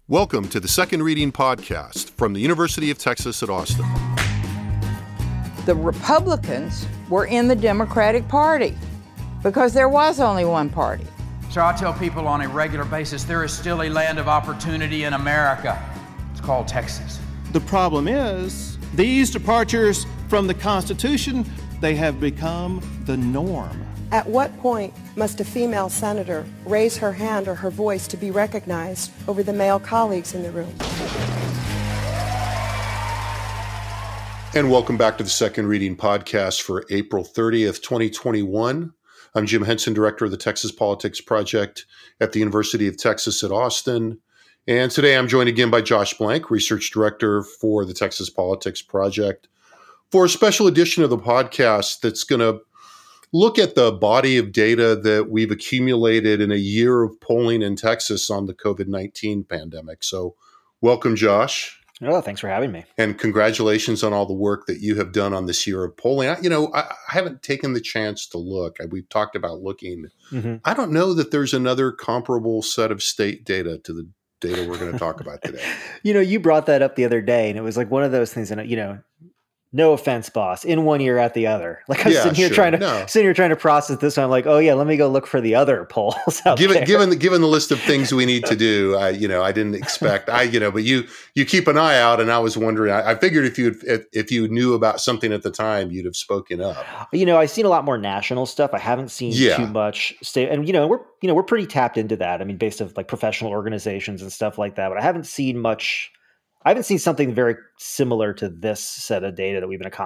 Welcome to the Second Reading Podcast from the University of Texas at Austin. The Republicans were in the Democratic Party because there was only one party. So I tell people on a regular basis, there is still a land of opportunity in America. It's called Texas. The problem is, these departures from the Constitution, they have become the norm. At what point must a female senator raise her hand or her voice to be recognized over the male colleagues in the room? And welcome back to the Second Reading Podcast for April 30th, 2021. I'm Jim Henson, Director of the Texas Politics Project at the University of Texas at Austin. And today I'm joined again by Josh Blank, Research Director for the Texas Politics Project, for a special edition of the podcast that's going to look at the body of data that we've accumulated in a year of polling in Texas on the COVID-19 pandemic. So welcome, Josh. Oh, thanks for having me. And congratulations on all the work that you have done on this year of polling. I haven't taken the chance to look. We've talked about looking. Mm-hmm. I don't know that there's another comparable set of state data to the data we're going to talk about today. You brought that up the other day, and it was like one of those things, and no offense, boss, in one ear, out the other. Like I'm sitting here trying to process this. And I'm like, oh yeah, let me go look for the other polls out there. Given the list of things we need to do, I didn't expect. But you keep an eye out, and I was wondering. I figured if you knew about something at the time, you'd have spoken up. I've seen a lot more national stuff. I haven't seen too much state, and we're pretty tapped into that. I mean, based on like professional organizations and stuff like that. But I haven't seen much. I haven't seen something very similar to this set of data that we've been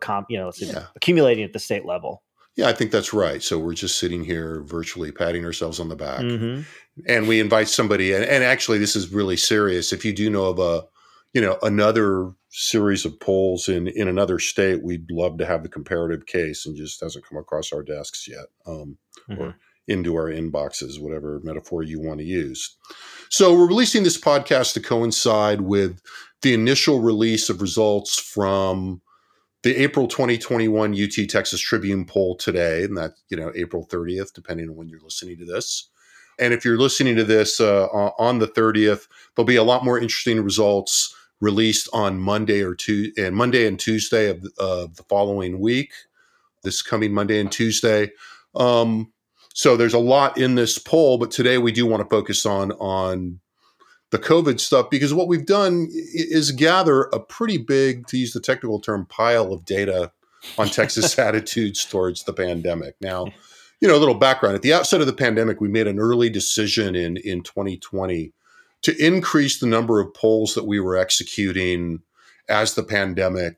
accumulating at the state level. Yeah, I think that's right. So we're just sitting here virtually patting ourselves on the back. Mm-hmm. And we invite somebody, and actually this is really serious. If you do know of another series of polls in another state, we'd love to have the comparative case, and just hasn't come across our desks yet, or into our inboxes, whatever metaphor you want to use. So we're releasing this podcast to coincide with the initial release of results from the April 2021 UT Texas Tribune poll today, and that's, April 30th, depending on when you're listening to this. And if you're listening to this on the 30th, there'll be a lot more interesting results released on Monday and Tuesday of the following week, this coming Monday and Tuesday. So there's a lot in this poll, but today we do want to focus on the COVID stuff, because what we've done is gather a pretty big, to use the technical term, pile of data on Texas attitudes towards the pandemic. Now, a little background. At the outset of the pandemic, we made an early decision in 2020 to increase the number of polls that we were executing as the pandemic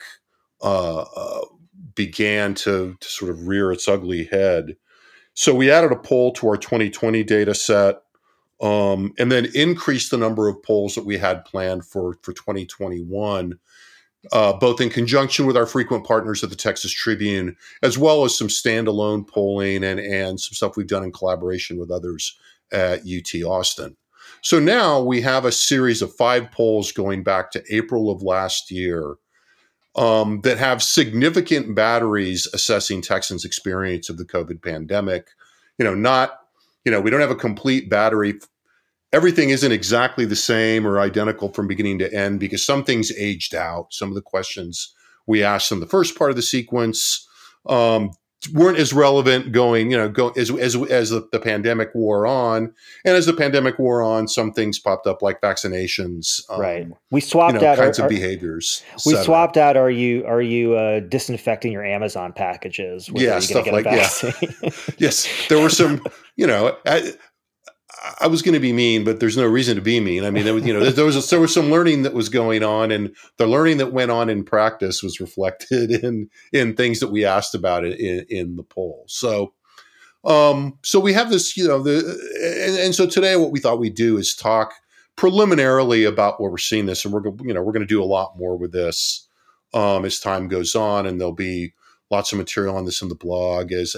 began to sort of rear its ugly head. So we added a poll to our 2020 data set, and then increased the number of polls that we had planned for 2021, both in conjunction with our frequent partners at the Texas Tribune, as well as some standalone polling and some stuff we've done in collaboration with others at UT Austin. So now we have a series of 5 polls going back to April of last year, that have significant batteries assessing Texans' experience of the COVID pandemic. We don't have a complete battery. Everything isn't exactly the same or identical from beginning to end, because some things aged out. Some of the questions we asked in the first part of the sequence weren't as relevant as the pandemic wore on. And as the pandemic wore on, some things popped up like vaccinations. Right. We swapped out kinds of behaviors. We swapped out. Are you disinfecting your Amazon packages? Yeah, stuff like that. Yes, there were some. I was going to be mean, but there's no reason to be mean. I mean, there was some learning that was going on, and the learning that went on in practice was reflected in things that we asked about it in the poll. So we have this, and so today what we thought we'd do is talk preliminarily about what we're seeing this, and we're going to do a lot more with this as time goes on, and there'll be lots of material on this in the blog as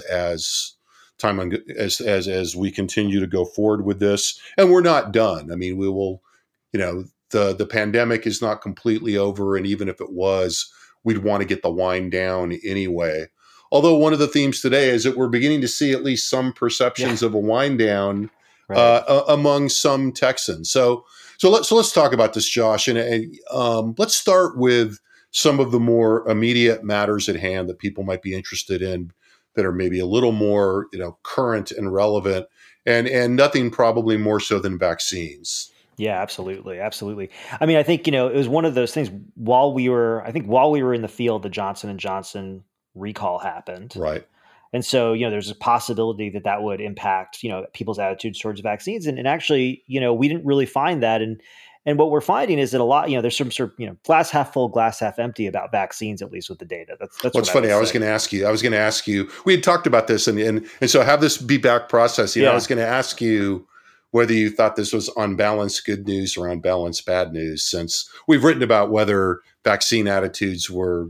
we continue to go forward with this. And we're not done. I mean, we will, the pandemic is not completely over. And even if it was, we'd want to get the wind down anyway. Although one of the themes today is that we're beginning to see at least some perceptions of a wind down among some Texans. So So let's talk about this, Josh, and let's start with some of the more immediate matters at hand that people might be interested in, that are maybe a little more, current and relevant, and nothing probably more so than vaccines. Yeah, absolutely. Absolutely. I mean, I think, it was one of those things while we were in the field, the Johnson & Johnson recall happened. Right. And so, there's a possibility that would impact, people's attitudes towards vaccines. And actually, we didn't really find that. And what we're finding is that a lot, there's some sort of, glass half full, glass half empty about vaccines, at least with the data. That's what's funny. I was going to ask you, we had talked about this and so have this be back processing. I was going to ask you whether you thought this was on balance good news or on balance bad news, since we've written about whether vaccine attitudes were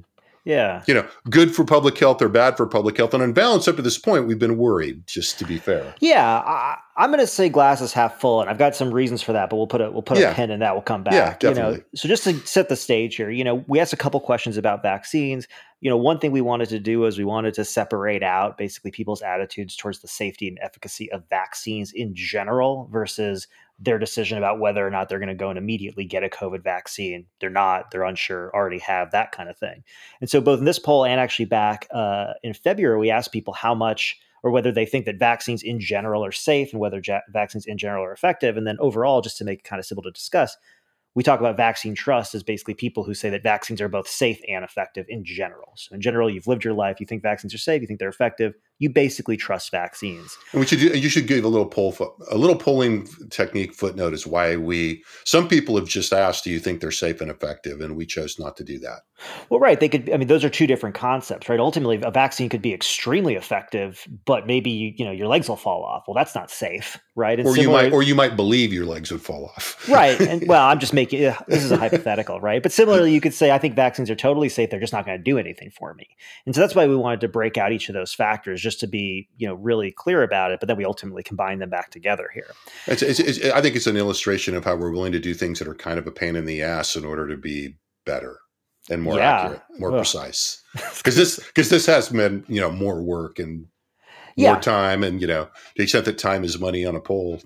good for public health or bad for public health. And on balance, up to this point, we've been worried, just to be fair. Yeah, I'm going to say glass is half full, and I've got some reasons for that, but we'll put a pin in that. We'll come back. Yeah, definitely. So just to set the stage here, we asked a couple questions about vaccines. One thing we wanted to do is we wanted to separate out basically people's attitudes towards the safety and efficacy of vaccines in general versus their decision about whether or not they're going to go and immediately get a COVID vaccine. They're not, they're unsure, already have, that kind of thing. And so both in this poll and actually back in February, we asked people how much or whether they think that vaccines in general are safe and whether vaccines in general are effective. And then overall, just to make it kind of simple to discuss, we talk about vaccine trust as basically people who say that vaccines are both safe and effective in general. So in general, you've lived your life, you think vaccines are safe, you think they're effective, you basically trust vaccines. And you should give a little polling technique footnote is why some people have just asked, do you think they're safe and effective? And we chose not to do that. Well, right. Those are two different concepts, right? Ultimately, a vaccine could be extremely effective, but maybe, your legs will fall off. Well, that's not safe, right? And you might believe your legs would fall off. Right. And well, I'm just making, this is a hypothetical, right? But similarly, you could say, I think vaccines are totally safe. They're just not going to do anything for me. And so that's why we wanted to break out each of those factors just to be, really clear about it. But then we ultimately combine them back together here. I think it's an illustration of how we're willing to do things that are kind of a pain in the ass in order to be better and more accurate, more precise. Because this has been, more work and more time, and the extent that time is money on a poll,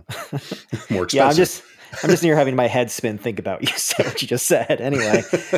more expensive. I'm just near having my head spin. Think about what you just said. Anyway,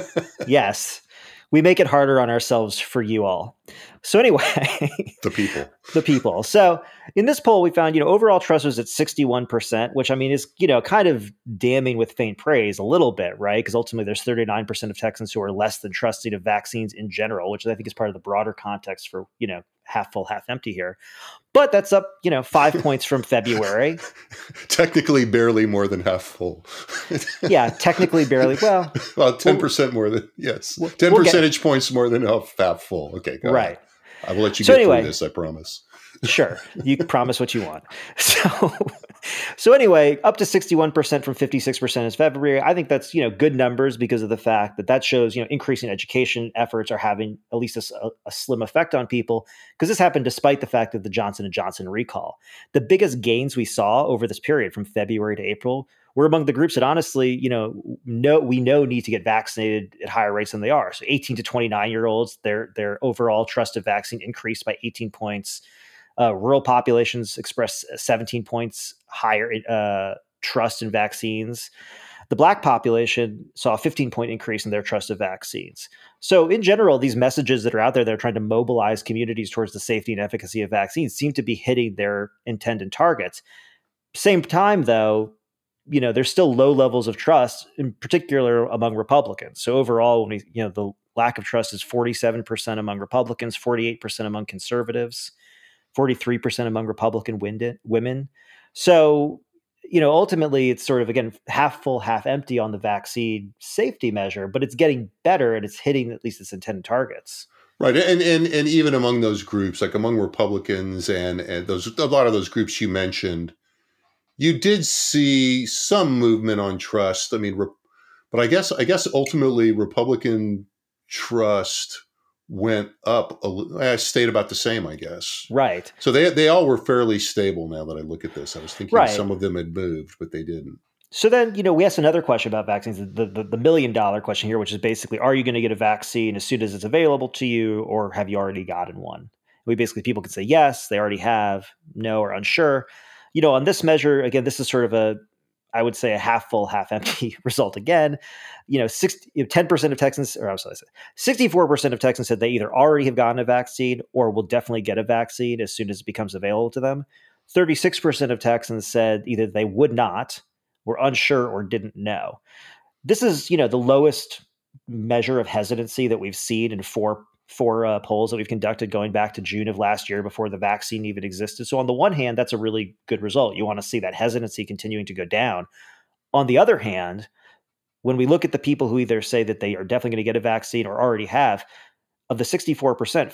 yes, we make it harder on ourselves for you all. So anyway, the people. So in this poll, we found, overall trust was at 61%, which is, kind of damning with faint praise a little bit, right? Because ultimately there's 39% of Texans who are less than trusting of vaccines in general, which I think is part of the broader context for, half full, half empty here. But that's up, 5 points from February. Technically, barely more than half full. Yeah, technically, barely. Well, 10% more than, yes. 10 percentage points more than half full. Okay, go ahead. I will let you get through this, I promise. Sure. You can promise what you want. So anyway, up to 61% from 56% in February. I think that's, good numbers because of the fact that shows, increasing education efforts are having at least a slim effect on people, because this happened despite the fact of the Johnson & Johnson recall. The biggest gains we saw over this period from February to April were among the groups that honestly, we know need to get vaccinated at higher rates than they are. So 18 to 29-year-olds, their overall trust of vaccine increased by 18 points. Rural populations expressed 17 points higher trust in vaccines. The Black population saw a 15-point increase in their trust of vaccines. So in general, these messages that are out there that are trying to mobilize communities towards the safety and efficacy of vaccines seem to be hitting their intended targets. Same time, though, there's still low levels of trust, in particular among Republicans. So overall, when the lack of trust is 47% among Republicans, 48% among conservatives, 43% among Republican women. So, ultimately it's sort of, again, half full, half empty on the vaccine safety measure, but it's getting better and it's hitting at least its intended targets. Right. And even among those groups, like among Republicans and a lot of those groups you mentioned, you did see some movement on trust. But I guess ultimately Republican trust went up stayed about the same, I guess. Right. So they all were fairly stable now that I look at this. I was thinking some of them had moved, but they didn't. So then, we asked another question about vaccines, the $1 million question here, which is basically, are you going to get a vaccine as soon as it's available to you, or have you already gotten one? People could say yes, they already have, no, or unsure. On this measure, again, this is sort of I would say a half full, half empty result again. 10% of Texans, or I'm sorry, 64% of Texans said they either already have gotten a vaccine or will definitely get a vaccine as soon as it becomes available to them. 36% of Texans said either they would not, were unsure, or didn't know. This is, the lowest measure of hesitancy that we've seen in four polls that we've conducted going back to June of last year before the vaccine even existed. So on the one hand, that's a really good result. You want to see that hesitancy continuing to go down. On the other hand, when we look at the people who either say that they are definitely going to get a vaccine or already have, of the 64%,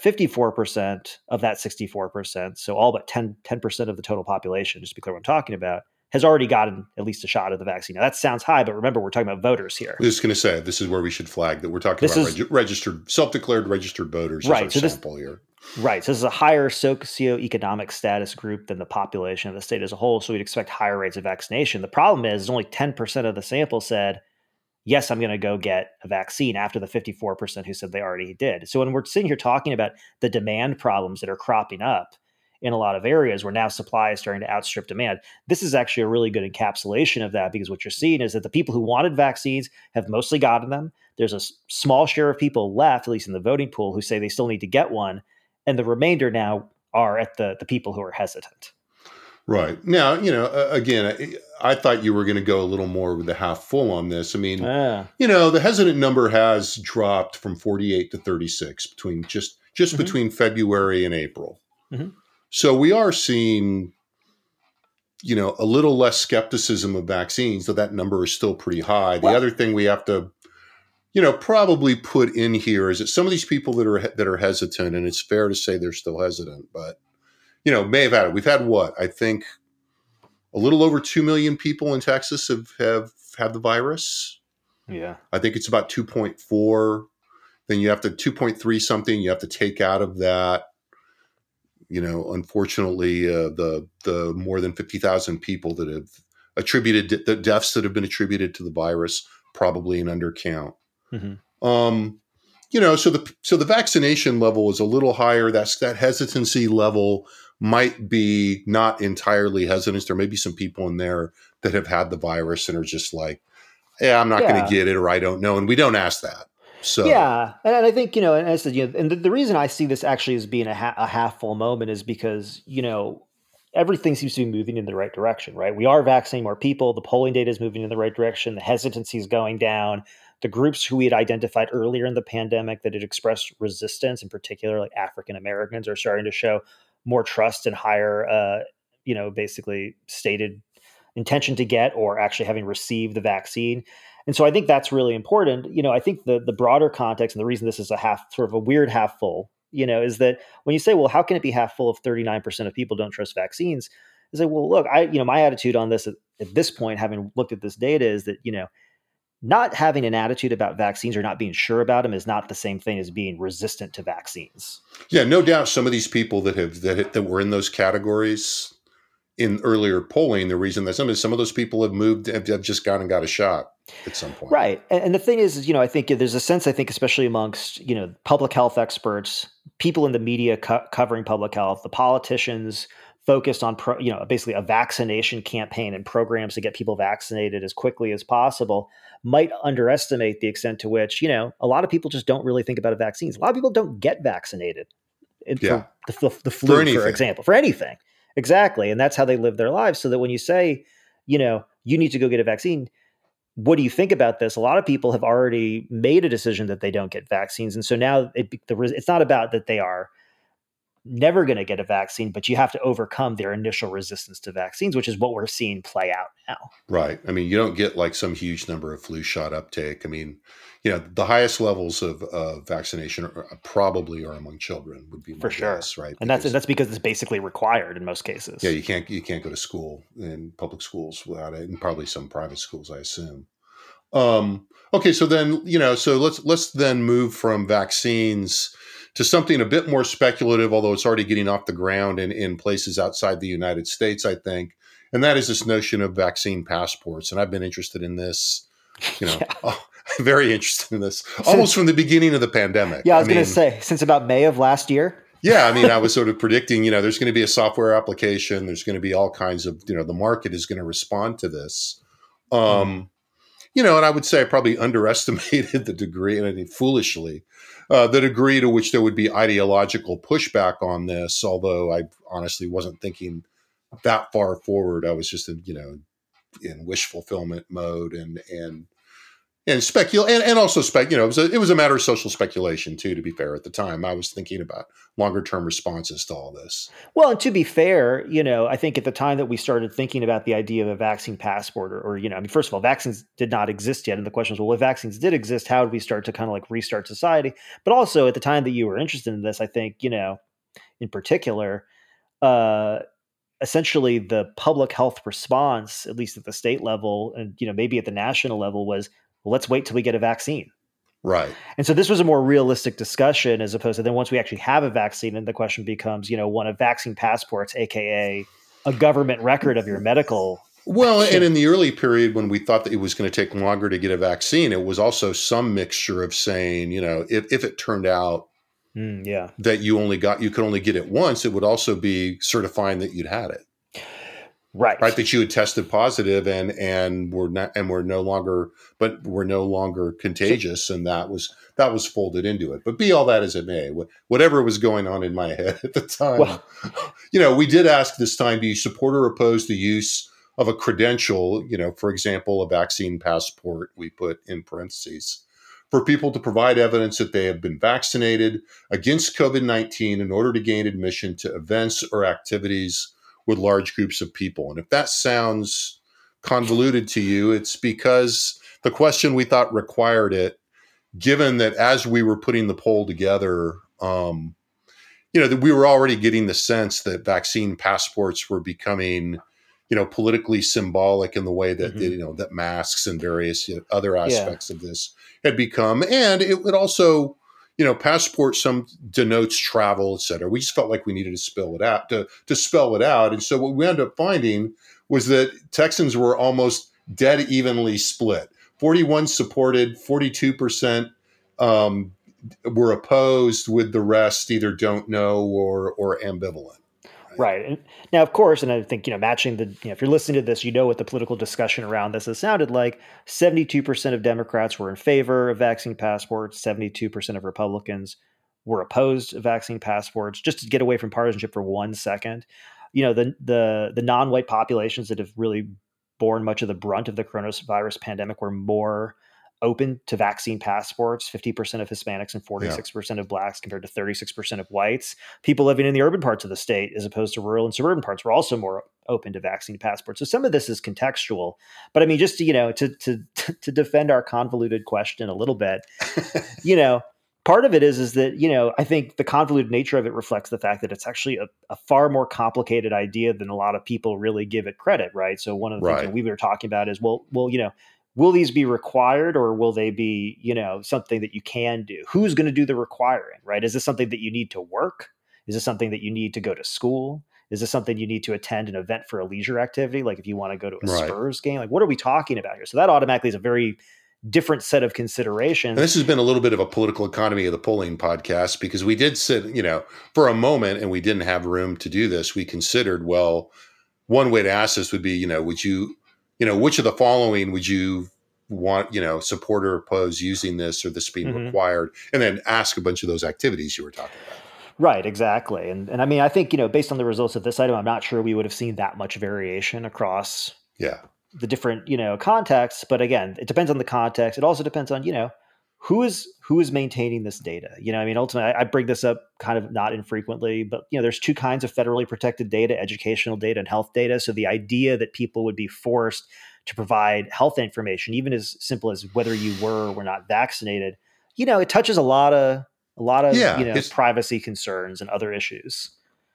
54% of that 64%, so all but 10% of the total population, just to be clear what I'm talking about, has already gotten at least a shot of the vaccine. Now that sounds high, but remember, we're talking about voters here. I was going to say, this is where we should flag that we're talking about registered, self-declared registered voters right, as our sample here. Right. So this is a higher socioeconomic status group than the population of the state as a whole. So we'd expect higher rates of vaccination. The problem is only 10% of the sample said, yes, I'm going to go get a vaccine, after the 54% who said they already did. So when we're sitting here talking about the demand problems that are cropping up in a lot of areas where now supply is starting to outstrip demand, this is actually a really good encapsulation of that, because what you're seeing is that the people who wanted vaccines have mostly gotten them. There's a small share of people left, at least in the voting pool, who say they still need to get one. And the remainder now are at the people who are hesitant. Right. Now, again, I thought you were going to go a little more with the half full on this. I mean, the hesitant number has dropped from 48 to 36 between between February and April. Mm-hmm. So we are seeing, a little less skepticism of vaccines, though that number is still pretty high. The other thing we have to, probably put in here is that some of these people that are hesitant, and it's fair to say they're still hesitant, but may have had it. We've had what? I think a little over 2 million people in Texas have had the virus. Yeah. I think it's about 2.4. Then you have to 2.3 something. You have to take out of that. Unfortunately, the more than 50,000 people that have attributed the deaths that have been attributed to the virus, probably an undercount. Mm-hmm. So the vaccination level is a little higher. That hesitancy level might be not entirely hesitant. There may be some people in there that have had the virus and are just like, yeah, I'm not going to get it, or I don't know. And we don't ask that. So yeah. And I think, and I said, and the reason I see this actually as being a half full moment is because, everything seems to be moving in the right direction, right? We are vaccinating more people. The polling data is moving in the right direction. The hesitancy is going down. The groups who we had identified earlier in the pandemic that had expressed resistance, in particular, like African Americans, are starting to show more trust and higher, basically stated intention to get or actually having received the vaccine. And so I think that's really important. I think the broader context and the reason this is a weird half full, is that when you say, well, how can it be half full if 39% of people don't trust vaccines? I say, well, look, my attitude on this at this point, having looked at this data, is that, not having an attitude about vaccines or not being sure about them is not the same thing as being resistant to vaccines. Yeah, no doubt. Some of these people that were in those categories in earlier polling, the reason that some of those people have just gone and got a shot at some point. Right. And the thing is, I think there's a sense, especially amongst, public health experts, people in the media covering public health, the politicians focused on, basically a vaccination campaign and programs to get people vaccinated as quickly as possible, might underestimate the extent to which, a lot of people just don't really think about vaccines. A lot of people don't get vaccinated for the flu, for example, for anything. Exactly. And that's how they live their lives. So that when you say, you need to go get a vaccine, what do you think about this? A lot of people have already made a decision that they don't get vaccines. And so now it's not about that they are never going to get a vaccine, but you have to overcome their initial resistance to vaccines, which is what we're seeing play out now. Right. I mean, you don't get like some huge number of flu shot uptake. I mean, the highest levels of vaccination probably are among children, would be my guess, right? And that's because it's basically required in most cases. Yeah, you can't go to school in public schools without it, and probably some private schools, I assume. Okay, so then so let's then move from vaccines to something a bit more speculative, although it's already getting off the ground in places outside the United States, I think. And that is this notion of vaccine passports. And I've been interested in this, very interested in this, almost from the beginning of the pandemic. Yeah, I was going to say, since about May of last year. Yeah, I mean, I was sort of predicting, there's going to be a software application. There's going to be all kinds of, the market is going to respond to this. You know, and I would say I probably underestimated the degree, and I think foolishly, the degree to which there would be ideological pushback on this, although I honestly wasn't thinking that far forward. I was just in, you know, in wish fulfillment mode and also you know, it was a matter of social speculation too, to be fair. At the time, I was thinking about longer term responses to all this. Well, and to be fair, you know, I think at the time that we started thinking about the idea of a vaccine passport or you know, I mean, first of all, vaccines did not exist yet. And the question was, well, if vaccines did exist, how did we start to kind of like restart society? But also at the time that you were interested in this, I think, you know, in particular, essentially the public health response, at least at the state level and, you know, maybe at the national level was, well, let's wait till we get a vaccine. Right. And so this was a more realistic discussion as opposed to then once we actually have a vaccine and the question becomes, you know, one of vaccine passports, AKA a government record of your medical. Well, and in the early period when we thought that it was going to take longer to get a vaccine, it was also some mixture of saying, you know, if it turned out that you could only get it once, it would also be certifying that you'd had it. Right. That you had tested positive and we're no longer contagious. And that was folded into it. But be all that as it may, whatever was going on in my head at the time, well, you know, we did ask this time, do you support or oppose the use of a credential, you know, for example, a vaccine passport, we put in parentheses, for people to provide evidence that they have been vaccinated against COVID-19 in order to gain admission to events or activities with large groups of people. And if that sounds convoluted to you, it's because the question we thought required it, given that as we were putting the poll together, you know, that we were already getting the sense that vaccine passports were becoming, you know, politically symbolic in the way that, you know, that masks and various other aspects of this had become. And it would also, you know, passport denotes travel, et cetera. We just felt like we needed to spell it out. And so what we ended up finding was that Texans were almost dead evenly split. 41 supported, 42% were opposed, with the rest either don't know or ambivalent. Right. And now, of course, and I think, you know, matching the, you know, if you're listening to this, you know what the political discussion around this has sounded like. 72% of Democrats were in favor of vaccine passports. 72% of Republicans were opposed to vaccine passports. Just to get away from partisanship for 1 second, you know, the non-white populations that have really borne much of the brunt of the coronavirus pandemic were more open to vaccine passports, 50% of Hispanics and 46% of Blacks compared to 36% of whites. People living in the urban parts of the state as opposed to rural and suburban parts were also more open to vaccine passports. So some of this is contextual, but I mean, just to, you know, to defend our convoluted question a little bit, you know, part of it is that, you know, I think the convoluted nature of it reflects the fact that it's actually a far more complicated idea than a lot of people really give it credit, right? So one of the things that we were talking about is, well, you know, will these be required or will they be, you know, something that you can do? Who's going to do the requiring, right? Is this something that you need to work? Is this something that you need to go to school? Is this something you need to attend an event for a leisure activity? Like if you want to go to a Spurs game, like what are we talking about here? So that automatically is a very different set of considerations. And this has been a little bit of a political economy of the polling podcast, because we did sit, you know, for a moment and we didn't have room to do this. We considered, well, one way to ask this would be, you know, would you, you know, which of the following would you want, you know, support or oppose using this or this being required? And then ask a bunch of those activities you were talking about. Right, exactly. And I mean, I think, you know, based on the results of this item, I'm not sure we would have seen that much variation across the different, you know, contexts. But again, it depends on the context. It also depends on, you know, who is maintaining this data. You know, I mean, ultimately, I bring this up kind of not infrequently, but, you know, there's two kinds of federally protected data, educational data and health data. So the idea that people would be forced to provide health information, even as simple as whether you were or were not vaccinated, you know, it touches a lot of you know, privacy concerns and other issues.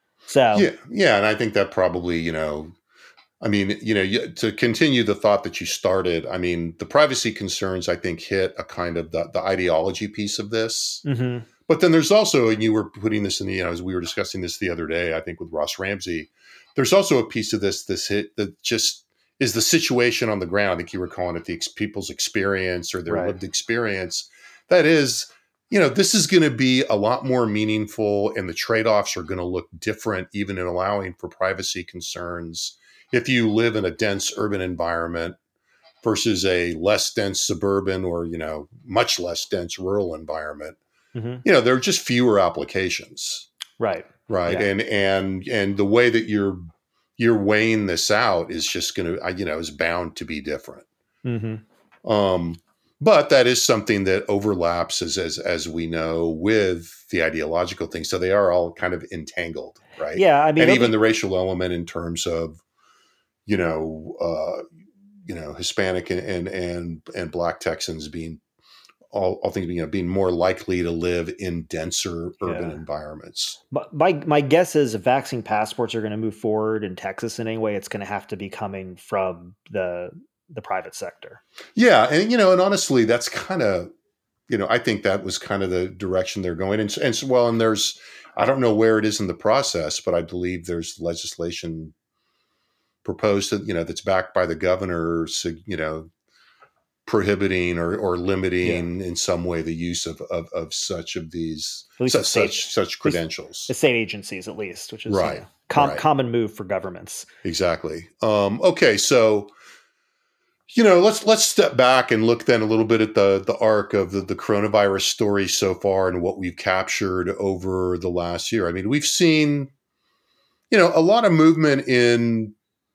So and I think that probably, you know, I mean, you know, to continue the thought that you started, I mean, the privacy concerns, I think, hit a kind of the ideology piece of this. But then there's also, and you were putting this in the, you know, as we were discussing this the other day, I think with Ross Ramsey, there's also a piece of this hit that just is the situation on the ground. I think you were calling it the people's experience or their lived experience. That is, you know, this is going to be a lot more meaningful, and the trade-offs are going to look different, even in allowing for privacy concerns, if you live in a dense urban environment versus a less dense suburban or, much less dense rural environment, there are just fewer applications. Right. Right. Yeah. And the way that you're weighing this out is just going to, is bound to be different. But that is something that overlaps as we know with the ideological thing. So they are all kind of entangled. Right. Yeah. I mean, and even the racial element in terms of, Hispanic and Black Texans being all things being more likely to live in denser urban environments. My guess is if vaccine passports are going to move forward in Texas in any way, it's going to have to be coming from the private sector. Yeah. And, and honestly, that's kind of, I think that was kind of the direction they're going. And there's, I don't know where it is in the process, but I believe there's legislation proposed that, that's backed by the governor, prohibiting or limiting in some way the use of such of these such credentials. The state agencies, at least, which is right. Common move for governments. Exactly. Okay, so let's step back and look then a little bit at the arc of the coronavirus story so far and what we've captured over the last year. I mean, we've seen a lot of movement in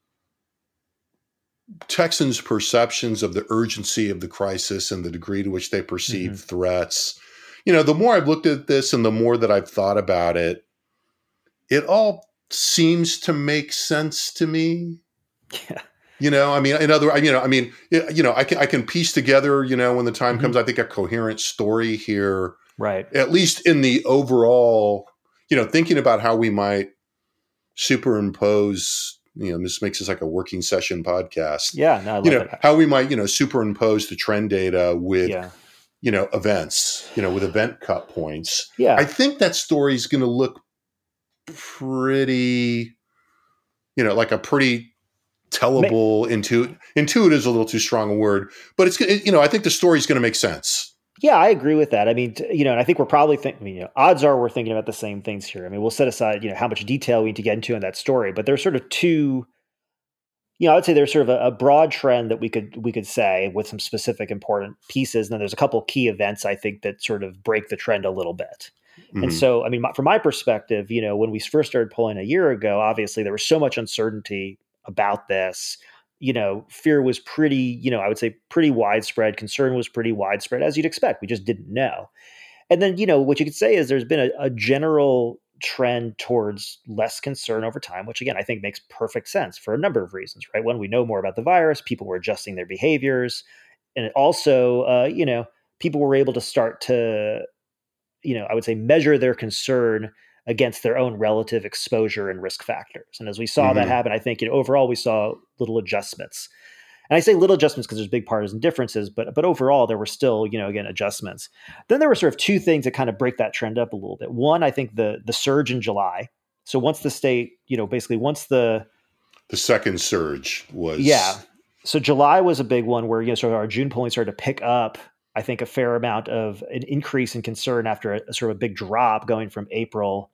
Texans' perceptions of the urgency of the crisis and the degree to which they perceive threats. The more I've looked at this and the more that I've thought about it, it all seems to make sense to me. Yeah. I mean, I can piece together, when the time comes, I think a coherent story here, right? At least in the overall, thinking about how we might superimpose. This makes this like a working session podcast. Yeah, no, I love that. How we might, superimpose the trend data with, events, with event cut points. Yeah. I think that story is going to look pretty, like a pretty tellable, intuitive is a little too strong a word, but it's, I think the story is going to make sense. Yeah, I agree with that. I mean, and I think we're probably thinking, odds are we're thinking about the same things here. I mean, we'll set aside, how much detail we need to get into in that story, but there's sort of two, I would say there's sort of a broad trend that we could say with some specific important pieces. And then there's a couple of key events, I think, that sort of break the trend a little bit. And so, I mean, from my perspective, when we first started polling a year ago, obviously there was so much uncertainty about this. Fear was pretty, I would say pretty widespread. Concern was pretty widespread, as you'd expect. We just didn't know. And then, what you could say is there's been a general trend towards less concern over time, which again, I think makes perfect sense for a number of reasons, right? One, we know more about the virus. People were adjusting their behaviors. And it also, people were able to start to, I would say measure their concern against their own relative exposure and risk factors. And as we saw that happen, I think overall we saw little adjustments. And I say little adjustments because there's big partisan differences, but overall there were still, again, adjustments. Then there were sort of two things that kind of break that trend up a little bit. One, I think the surge in July. So once the state, basically once the second surge was. Yeah. So July was a big one where, sort of our June polling started to pick up, I think, a fair amount of an increase in concern after a sort of a big drop going from April.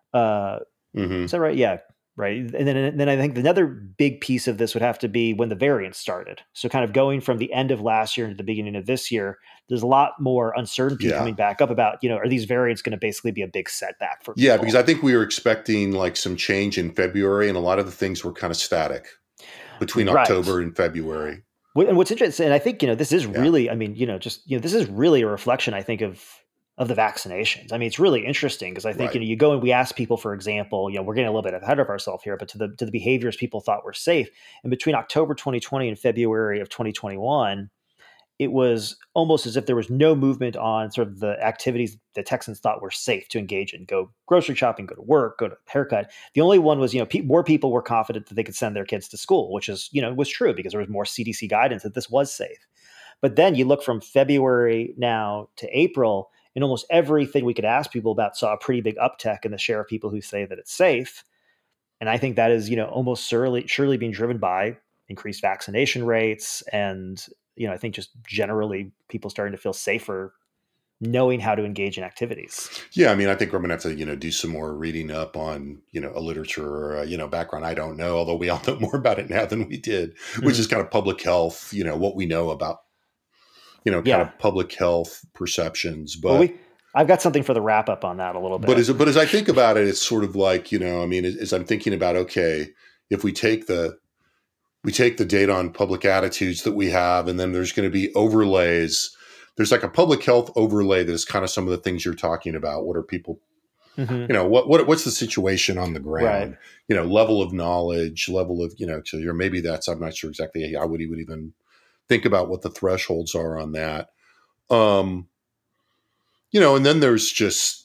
Is that right? Yeah. Right. And then I think another big piece of this would have to be when the variants started. So kind of going from the end of last year into the beginning of this year, there's a lot more uncertainty coming back up about, are these variants going to basically be a big setback for people? Yeah, because I think we were expecting like some change in February and a lot of the things were kind of static between October and February. And what's interesting, and I think, this is really, I mean, this is really a reflection, I think, of the vaccinations. I mean, it's really interesting because I think, you go and we ask people, for example, we're getting a little bit ahead of ourselves here, but to the behaviors people thought were safe. And between October 2020 and February of 2021, it was almost as if there was no movement on sort of the activities that Texans thought were safe to engage in. Go grocery shopping, go to work, go to haircut. The only one was, more people were confident that they could send their kids to school, which is, was true because there was more CDC guidance that this was safe. But then you look from February now to April, and almost everything we could ask people about saw a pretty big uptick in the share of people who say that it's safe. And I think that is, almost surely being driven by increased vaccination rates and, I think just generally people starting to feel safer knowing how to engage in activities. Yeah, I mean, I think we're going to have to, do some more reading up on, a literature or, background. I don't know, although we all know more about it now than we did, which is kind of public health, what we know about, kind of public health perceptions. But I've got something for the wrap up on that a little bit. But as I think about it, it's sort of like, as I'm thinking about, okay, if we take the data on public attitudes that we have, and then there's going to be overlays. There's like a public health overlay that is kind of some of the things you're talking about. What are people, what's the situation on the ground? Right. Level of knowledge, level of, so maybe that's, I'm not sure exactly how would even think about what the thresholds are on that. And then there's just,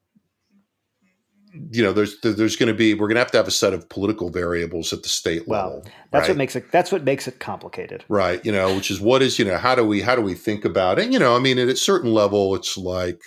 there's going to be, we're going to have a set of political variables at the state level. That's right? That's what makes it complicated. Right. Which is what is, how do we think about it? At a certain level, it's like,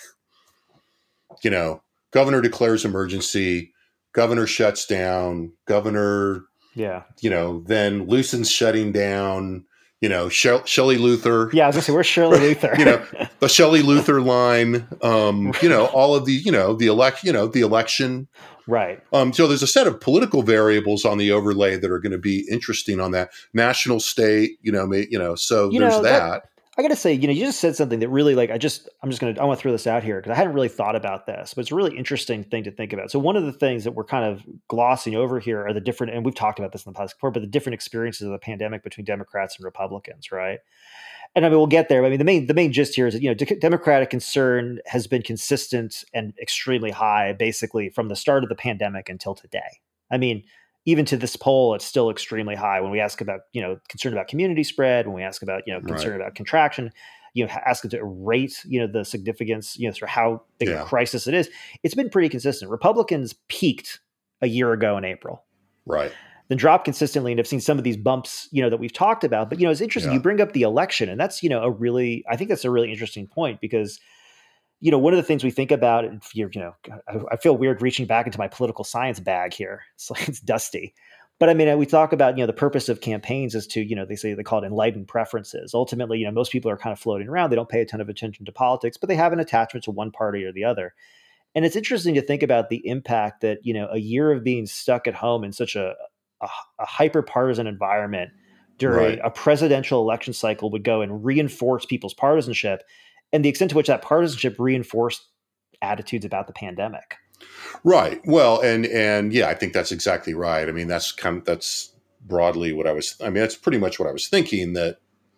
governor declares emergency, governor shuts down, governor, then loosens shutting down. Shelley Luther. Yeah, I was gonna say, where's Shelley Luther? The Shelley Luther line. All of the, the election. Right. So there's a set of political variables on the overlay that are going to be interesting on that national state. So there's that. I got to say, you just said something that really, like, I want to throw this out here because I hadn't really thought about this, but it's a really interesting thing to think about. So one of the things that we're kind of glossing over here are the different, and we've talked about this in the past before, but the different experiences of the pandemic between Democrats and Republicans, right? And we'll get there. I mean, the main gist here is that, Democratic concern has been consistent and extremely high, basically from the start of the pandemic until today. I mean, even to this poll, it's still extremely high. When we ask about, concern about community spread, when we ask about, concern about contraction, ask them to rate, the significance, for how big a crisis it is. It's been pretty consistent. Republicans peaked a year ago in April. Right. Then dropped consistently, and have seen some of these bumps, that we've talked about. But, it's interesting. You bring up the election, and that's, I think that's a really interesting point because, one of the things we think about, I feel weird reaching back into my political science bag here. It's like it's dusty. But I mean, we talk about, the purpose of campaigns is to, they call it enlightened preferences. Ultimately, most people are kind of floating around. They don't pay a ton of attention to politics, but they have an attachment to one party or the other. And it's interesting to think about the impact that, a year of being stuck at home in such a hyper-partisan environment during a presidential election cycle would go and reinforce people's partisanship, and the extent to which that partisanship reinforced attitudes about the pandemic. Right. Well, and yeah, I think that's exactly right. I mean, that's broadly what that's pretty much what I was thinking, that,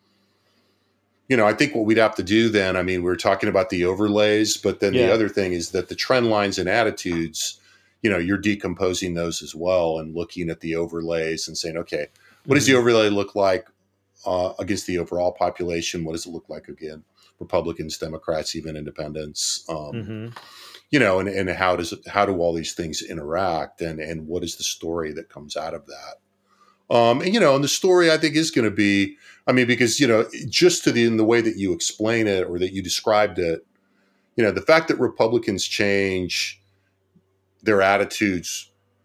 I think what we'd have to do then, I mean, we're talking about the overlays, but then the other thing is that the trend lines and attitudes, you're decomposing those as well and looking at the overlays and saying, okay, what does the overlay look like against the overall population? What does it look like again? Republicans, Democrats, even independents, and how do all these things interact, and what is the story that comes out of that? And the story I think is going to be, because, just in the way that you explain it or that you described it, the fact that Republicans change their attitudes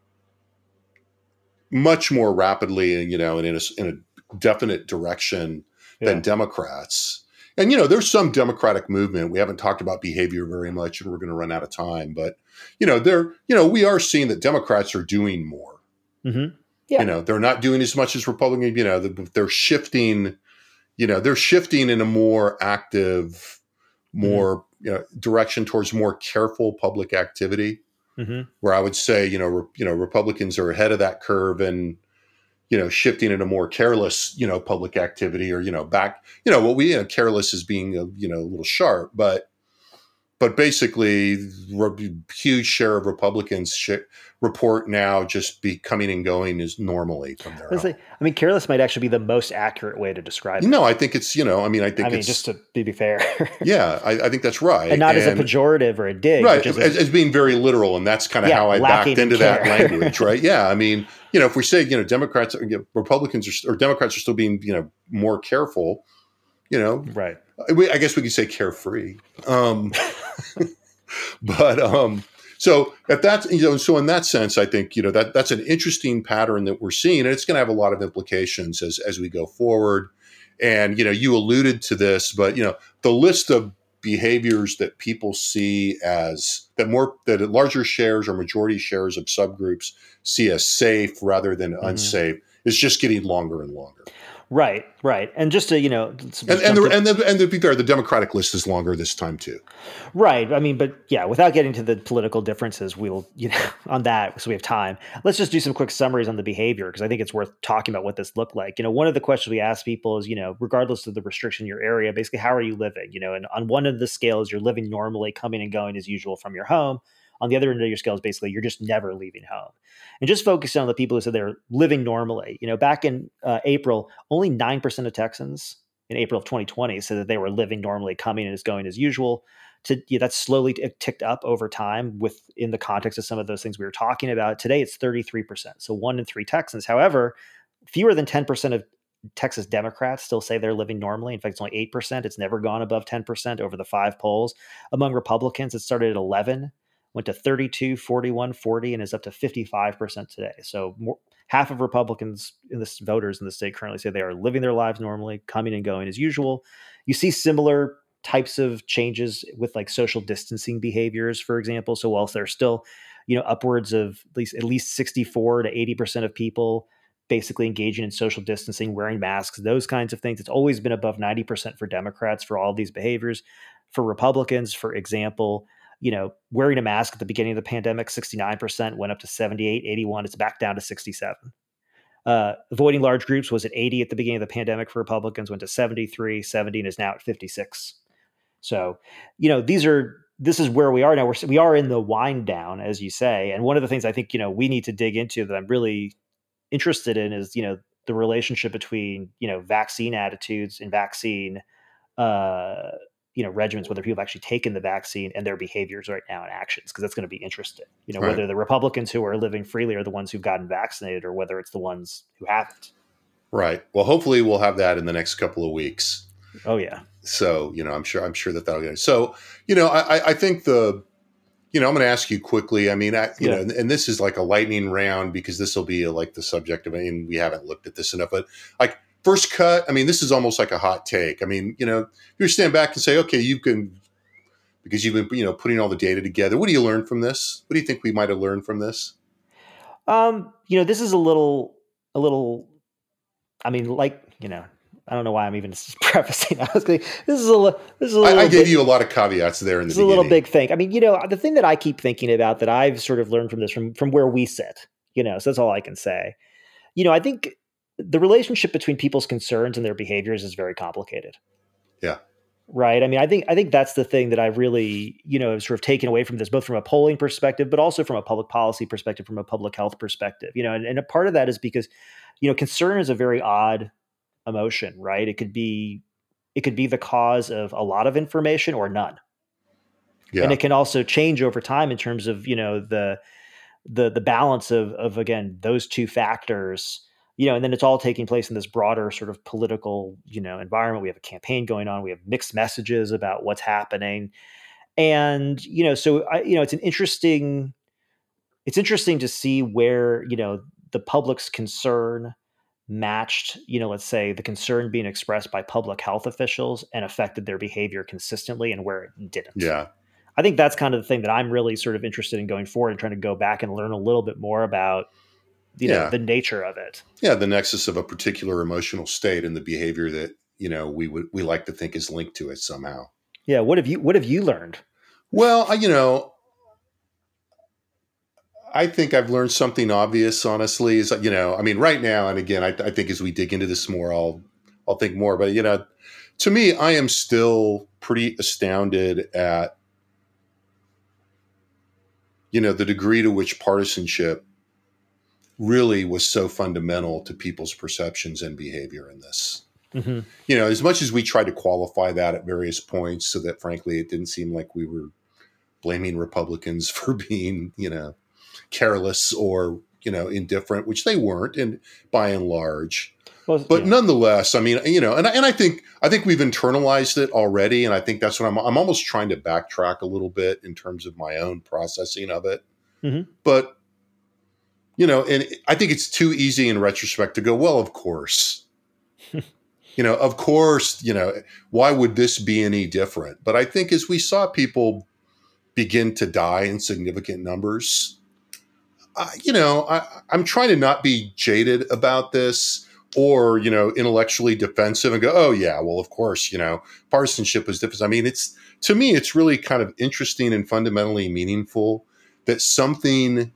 much more rapidly and, in a definite direction than Democrats. And, there's some Democratic movement. We haven't talked about behavior very much, and we're going to run out of time. But, we are seeing that Democrats are doing more. Mm-hmm. Yeah. They're not doing as much as Republicans. They're shifting, in a more active, more, direction towards more careful public activity. Mm-hmm. Where I would say, Republicans are ahead of that curve and, shifting into more careless, public activity, or, back, what we, careless as being, a little sharp, but basically huge share of Republicans report now just be coming and going as normally from their home. Careless might actually be the most accurate way to describe it. No, I think it's, it's just to be fair. Yeah, I think that's right. And not as a pejorative or a dig. Right, as being very literal. And that's kind of how I backed into that language, right? Yeah, if we say, Democrats, Republicans or Democrats are still being, more careful, right. I guess we could say carefree. But so if that's, so in that sense, I think, that's an interesting pattern that we're seeing, and it's going to have a lot of implications as we go forward. And, you alluded to this, but, the list of behaviors that people see as that larger shares or majority shares of subgroups see as safe rather than unsafe is just getting longer and longer. Right. And just to, and to be fair, the Democratic list is longer this time too. Right. I mean, but yeah, without getting to the political differences, we'll, on that, so we have time. Let's just do some quick summaries on the behavior, because I think it's worth talking about what this looked like. One of the questions we ask people is, regardless of the restriction in your area, basically, how are you living? And on one of the scales, you're living normally, coming and going as usual from your home. On the other end of your scale is basically you're just never leaving home. And just focusing on the people who said they're living normally. Back in April, only 9% of Texans in April of 2020 said that they were living normally, coming and is going as usual. That's slowly ticked up over time within the context of some of those things we were talking about. Today, it's 33%. So 1 in 3 Texans. However, fewer than 10% of Texas Democrats still say they're living normally. In fact, it's only 8%. It's never gone above 10% over the 5 polls. Among Republicans, it started at 11%. Went to 32, 41, 40, and is up to 55% today. So half of Republicans voters in the state currently say they are living their lives normally, coming and going as usual. You see similar types of changes with like social distancing behaviors, for example. So whilst there's still, upwards of at least 64 to 80% of people basically engaging in social distancing, wearing masks, those kinds of things, it's always been above 90% for Democrats for all these behaviors. For Republicans, for example, wearing a mask at the beginning of the pandemic, 69%, went up to 78, 81. It's back down to 67. Avoiding large groups was at 80 at the beginning of the pandemic for Republicans, went to 73, 70, and is now at 56. So, this is where we are now. We are in the wind down, as you say. And one of the things I think, we need to dig into that I'm really interested in is, the relationship between, vaccine attitudes and vaccine, regimens, whether people have actually taken the vaccine and their behaviors right now and actions, because that's going to be interesting. Right. Whether the Republicans who are living freely are the ones who've gotten vaccinated or whether it's the ones who haven't. Right. Well, hopefully we'll have that in the next couple of weeks. Oh yeah. So, I'm sure that'll get it. So, I think I'm going to ask you quickly. I mean, and this is like a lightning round because this will be like the subject of it, and we haven't looked at this enough, but like, first cut, I mean, this is almost like a hot take. I mean, if you stand back and say, okay, you can, because you've been, putting all the data together, what do you learn from this? What do you think we might have learned from this? This is a little, I mean, like, I don't know why I'm even prefacing that. This is a little. I gave you a lot of caveats there in the beginning. It's a little big thing. I mean, the thing that I keep thinking about that I've sort of learned from this, from where we sit, so that's all I can say. I think the relationship between people's concerns and their behaviors is very complicated. Yeah. Right. I mean, I think that's the thing that I've really, sort of taken away from this, both from a polling perspective, but also from a public policy perspective, from a public health perspective, and a part of that is because, concern is a very odd emotion, right? It could be the cause of a lot of information or none. Yeah. And it can also change over time in terms of, the balance of again, those two factors. And then it's all taking place in this broader sort of political, environment. We have a campaign going on. We have mixed messages about what's happening. And, so, it's interesting to see where, the public's concern matched, let's say the concern being expressed by public health officials and affected their behavior consistently and where it didn't. Yeah. I think that's kind of the thing that I'm really sort of interested in going forward and trying to go back and learn a little bit more about the nature of it. Yeah, the nexus of a particular emotional state and the behavior that we like to think is linked to it somehow. Yeah, what have you learned? Well, I think I've learned something obvious. Honestly, is I mean, right now, and again, I think as we dig into this more, I'll think more. But to me, I am still pretty astounded at the degree to which partisanship really was so fundamental to people's perceptions and behavior in this. Mm-hmm. As much as we tried to qualify that at various points so that, frankly, it didn't seem like we were blaming Republicans for being, careless or, indifferent, which they weren't, and by and large. Well, but nonetheless, I mean, and I think we've internalized it already, and I think that's what I'm almost trying to backtrack a little bit in terms of my own processing of it. Mm-hmm. But and I think it's too easy in retrospect to go, well, of course. of course, why would this be any different? But I think as we saw people begin to die in significant numbers, I'm trying to not be jaded about this or, intellectually defensive and go, oh yeah, well, of course, partisanship is different. I mean, to me, it's really kind of interesting and fundamentally meaningful that something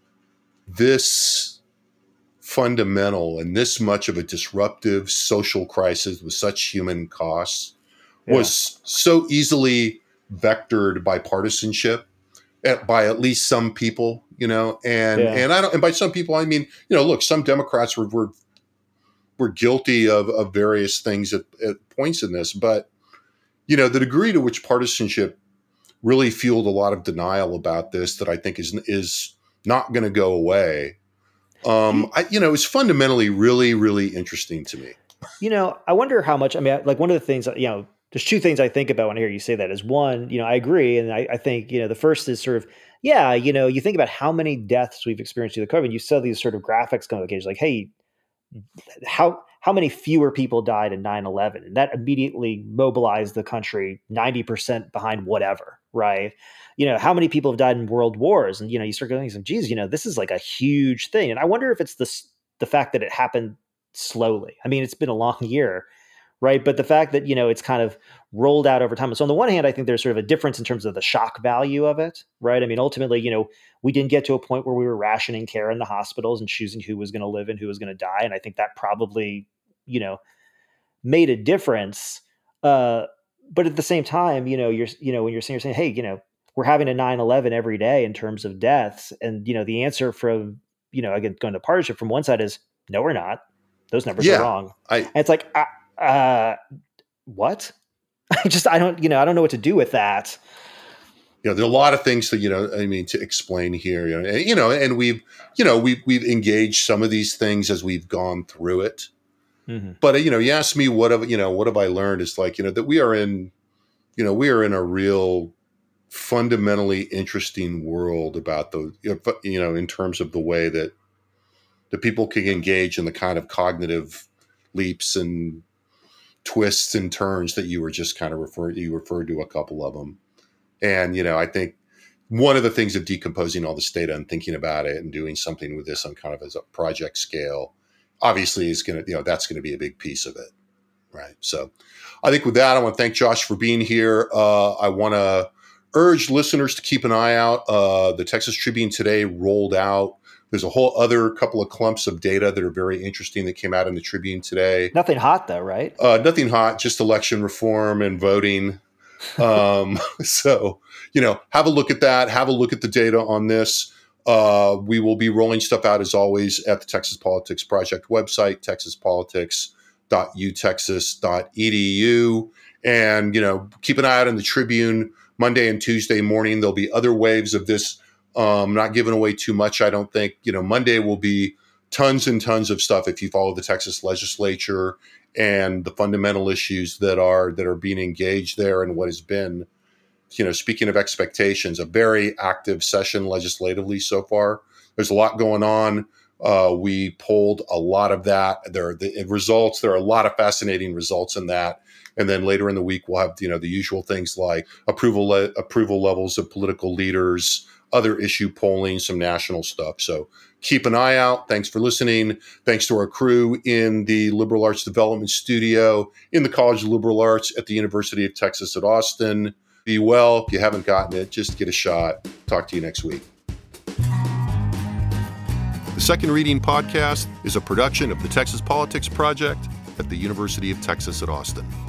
this fundamental and this much of a disruptive social crisis with such human costs was so easily vectored by partisanship, by at least some people, and by some people, I mean, look, some Democrats were guilty of various things at points in this, but the degree to which partisanship really fueled a lot of denial about this that I think is not going to go away. It's fundamentally really, really interesting to me. I wonder how much, like one of the things, there's two things I think about when I hear you say that is one, I agree. And I think, the first is sort of, you think about how many deaths we've experienced through the COVID. You saw these sort of graphics come on occasion, like, hey, how many fewer people died in 9/11? And that immediately mobilized the country 90% behind whatever, right? How many people have died in world wars? And, you start going, geez, this is like a huge thing. And I wonder if it's the fact that it happened slowly. I mean, it's been a long year, right? But the fact that, it's kind of rolled out over time. So on the one hand, I think there's sort of a difference in terms of the shock value of it, right? I mean, ultimately, we didn't get to a point where we were rationing care in the hospitals and choosing who was going to live and who was going to die. And I think that probably, made a difference. But at the same time, when you're saying, hey, we're having a 9/11 every day in terms of deaths. And, the answer from, again, going to partisanship from one side is, no, we're not. Those numbers are wrong. And it's like, what? I don't know what to do with that. There are a lot of things that, to explain here, and we've engaged some of these things as we've gone through it. Mm-hmm. But, you ask me, what have I learned? It's like, that we are in a real fundamentally interesting world about in terms of the way that the people can engage in the kind of cognitive leaps and twists and turns that you were just kind of referred to a couple of them. And, I think one of the things of decomposing all this data and thinking about it and doing something with this on kind of as a project scale, obviously is going to, that's going to be a big piece of it. Right. So I think with that, I want to thank Josh for being here. I want to urge listeners to keep an eye out. The Texas Tribune today rolled out. There's a whole other couple of clumps of data that are very interesting that came out in the Tribune today. Nothing hot though, right? Nothing hot, just election reform and voting. So, have a look at that. Have a look at the data on this. We will be rolling stuff out as always at the Texas Politics Project website, texaspolitics.utexas.edu. And, keep an eye out on the Tribune Monday and Tuesday morning. There'll be other waves of this. Not giving away too much, I don't think. Monday will be tons and tons of stuff if you follow the Texas legislature and the fundamental issues that are being engaged there and what has been, speaking of expectations, a very active session legislatively so far. There's a lot going on. We polled a lot of that. There are a lot of fascinating results in that. And then later in the week, we'll have, the usual things like approval levels of political leaders, other issue polling, some national stuff. So keep an eye out. Thanks for listening. Thanks to our crew in the Liberal Arts Development Studio in the College of Liberal Arts at the University of Texas at Austin. Be well. If you haven't gotten it, just get a shot. Talk to you next week. The Second Reading Podcast is a production of the Texas Politics Project at the University of Texas at Austin.